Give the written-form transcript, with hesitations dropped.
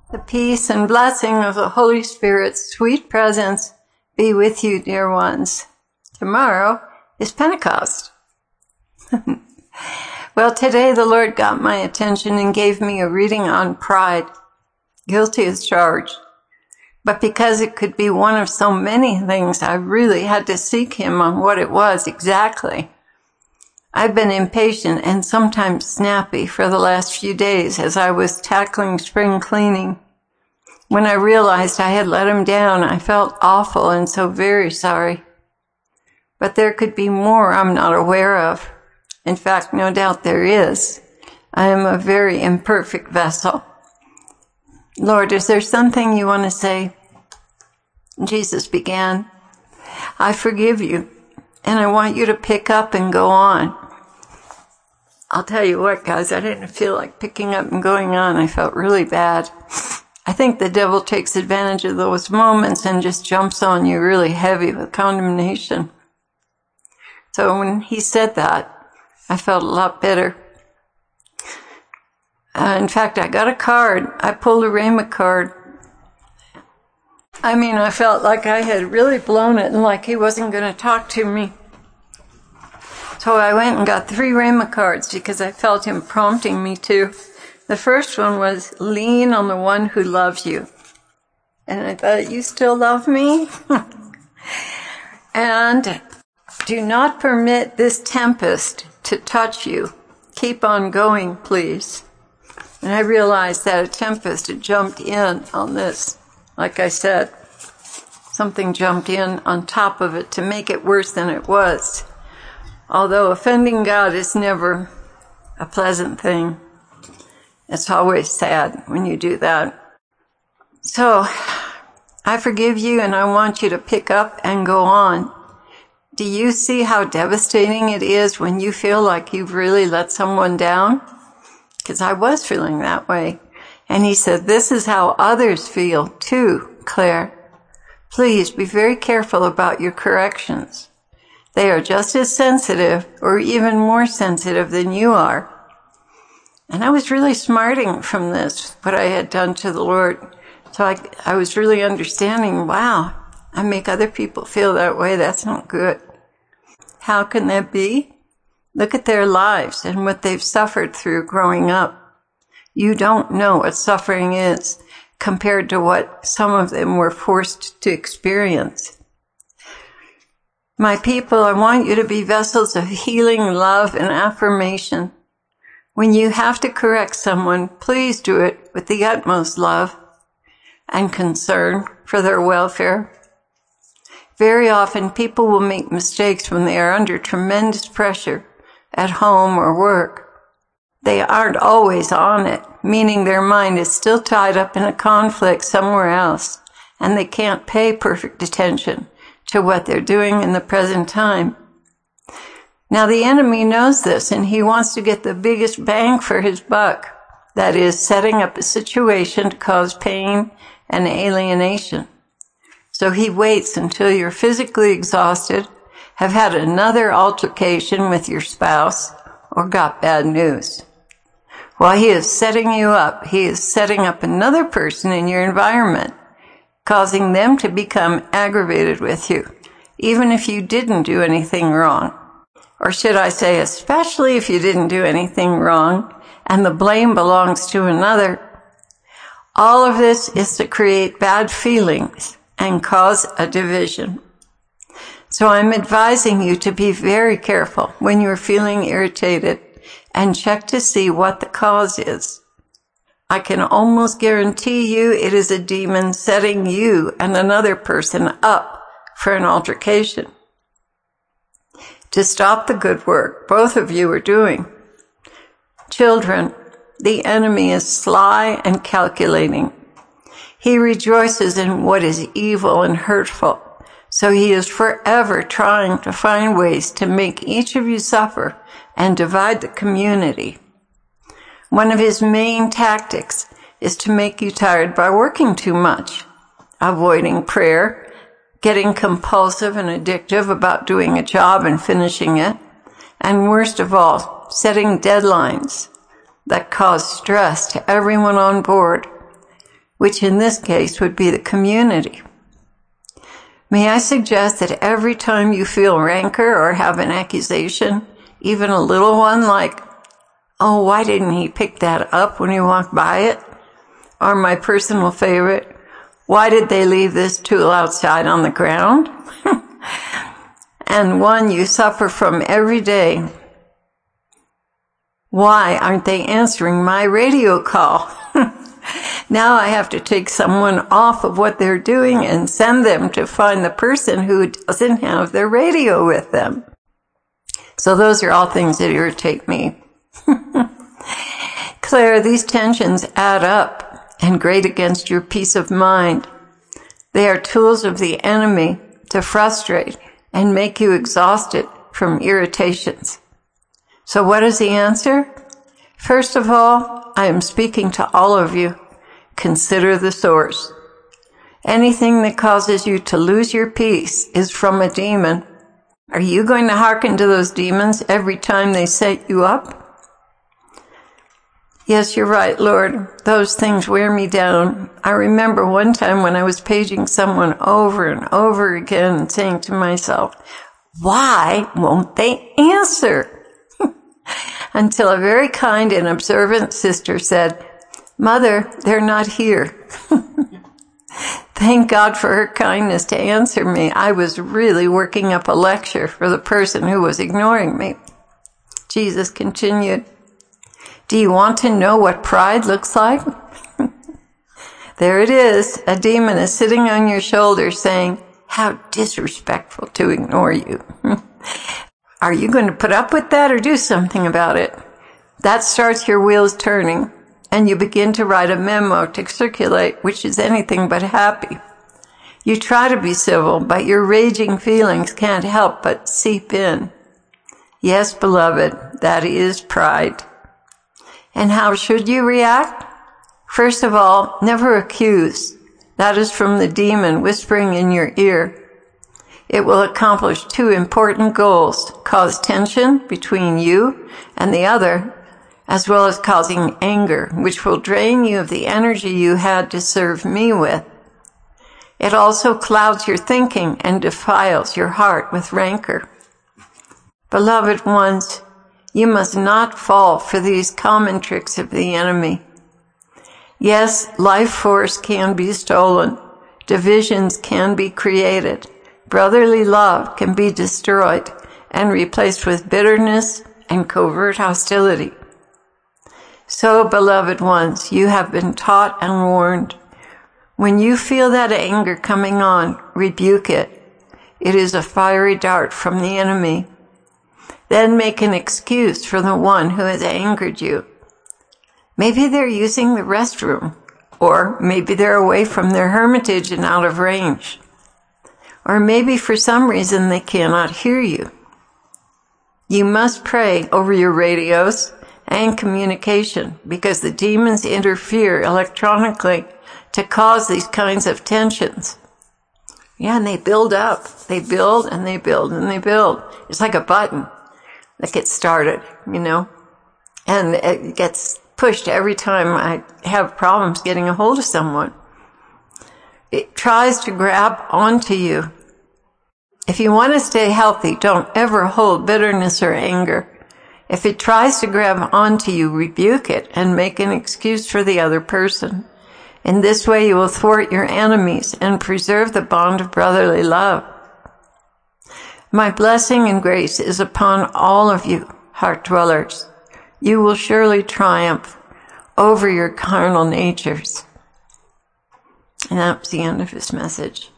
The peace and blessing of the Holy Spirit's sweet presence be with you, dear ones. Tomorrow is Pentecost. Well, today the Lord got my attention and gave me a reading on pride. Guilty as charged. But because it could be one of so many things, I really had to seek Him on what it was exactly. I've been impatient and sometimes snappy for the last few days as I was tackling spring cleaning. When I realized I had let Him down, I felt awful and so very sorry. But there could be more I'm not aware of. In fact, no doubt there is. I am a very imperfect vessel. Lord, is there something you want to say? Jesus began, I forgive you, and I want you to pick up and go on. I'll tell you what, guys, I didn't feel like picking up and going on. I felt really bad. I think the devil takes advantage of those moments and just jumps on you really heavy with condemnation. So when he said that, I felt a lot better. In fact, I got a card. I pulled a Rhema card. I felt like I had really blown it and like he wasn't going to talk to me. So I went and got 3 Rhema cards because I felt him prompting me to. The first one was, lean on the one who loves you. And I thought, you still love me? And do not permit this tempest to touch you. Keep on going, please. And I realized that a tempest had jumped in on this. Like I said, something jumped in on top of it to make it worse than it was. Although offending God is never a pleasant thing. It's always sad when you do that. So, I forgive you and I want you to pick up and go on. Do you see how devastating it is when you feel like you've really let someone down? Because I was feeling that way. And he said, this is how others feel too, Claire. Please be very careful about your corrections. They are just as sensitive or even more sensitive than you are. And I was really smarting from this, what I had done to the Lord. So I was really understanding, wow, I make other people feel that way. That's not good. How can that be? Look at their lives and what they've suffered through growing up. You don't know what suffering is compared to what some of them were forced to experience. My people, I want you to be vessels of healing, love, and affirmation. When you have to correct someone, please do it with the utmost love and concern for their welfare. Very often, people will make mistakes when they are under tremendous pressure at home or work. They aren't always on it, meaning their mind is still tied up in a conflict somewhere else, and they can't pay perfect attention to what they're doing in the present time. Now, the enemy knows this, and he wants to get the biggest bang for his buck. That is, setting up a situation to cause pain and alienation. So he waits until you're physically exhausted, have had another altercation with your spouse, or got bad news. While he is setting you up, he is setting up another person in your environment, causing them to become aggravated with you, even if you didn't do anything wrong. Or should I say, especially if you didn't do anything wrong, and the blame belongs to another. All of this is to create bad feelings and cause a division. So I'm advising you to be very careful when you're feeling irritated and check to see what the cause is. I can almost guarantee you it is a demon setting you and another person up for an altercation to stop the good work both of you are doing. Children, the enemy is sly and calculating. He rejoices in what is evil and hurtful, so he is forever trying to find ways to make each of you suffer and divide the community. One of his main tactics is to make you tired by working too much, avoiding prayer, getting compulsive and addictive about doing a job and finishing it, and worst of all, setting deadlines that cause stress to everyone on board. which in this case would be the community. May I suggest that every time you feel rancor or have an accusation, even a little one like, oh, why didn't he pick that up when he walked by it? Or my personal favorite, why did they leave this tool outside on the ground? And one you suffer from every day. Why aren't they answering my radio call? Now I have to take someone off of what they're doing and send them to find the person who doesn't have their radio with them. So those are all things that irritate me. Claire, these tensions add up and grate against your peace of mind. They are tools of the enemy to frustrate and make you exhausted from irritations. So what is the answer? First of all, I am speaking to all of you. Consider the source. Anything that causes you to lose your peace is from a demon. Are you going to hearken to those demons every time they set you up? Yes, you're right, Lord. Those things wear me down. I remember one time when I was paging someone over and over again and saying to myself, why won't they answer? Until a very kind and observant sister said, Mother, they're not here. Thank God for her kindness to answer me. I was really working up a lecture for the person who was ignoring me. Jesus continued, do you want to know what pride looks like? There it is. A demon is sitting on your shoulder saying, how disrespectful to ignore you. Are you going to put up with that or do something about it? That starts your wheels turning, and you begin to write a memo to circulate, which is anything but happy. You try to be civil, but your raging feelings can't help but seep in. Yes, beloved, that is pride. And how should you react? First of all, never accuse. That is from the demon whispering in your ear. It will accomplish two important goals, cause tension between you and the other, as well as causing anger, which will drain you of the energy you had to serve me with. It also clouds your thinking and defiles your heart with rancor. Beloved ones, you must not fall for these common tricks of the enemy. Yes, life force can be stolen. Divisions can be created. Brotherly love can be destroyed and replaced with bitterness and covert hostility. So, beloved ones, you have been taught and warned. When you feel that anger coming on, rebuke it. It is a fiery dart from the enemy. Then make an excuse for the one who has angered you. Maybe they're using the restroom, or maybe they're away from their hermitage and out of range. Or maybe for some reason they cannot hear you. You must pray over your radios and communication because the demons interfere electronically to cause these kinds of tensions. Yeah, and they build up. They build and they build and they build. It's like a button that gets started, and it gets pushed every time I have problems getting a hold of someone. It tries to grab onto you. If you want to stay healthy, don't ever hold bitterness or anger. If it tries to grab onto you, rebuke it and make an excuse for the other person. In this way, you will thwart your enemies and preserve the bond of brotherly love. My blessing and grace is upon all of you, heart dwellers. You will surely triumph over your carnal natures. And that was the end of his message.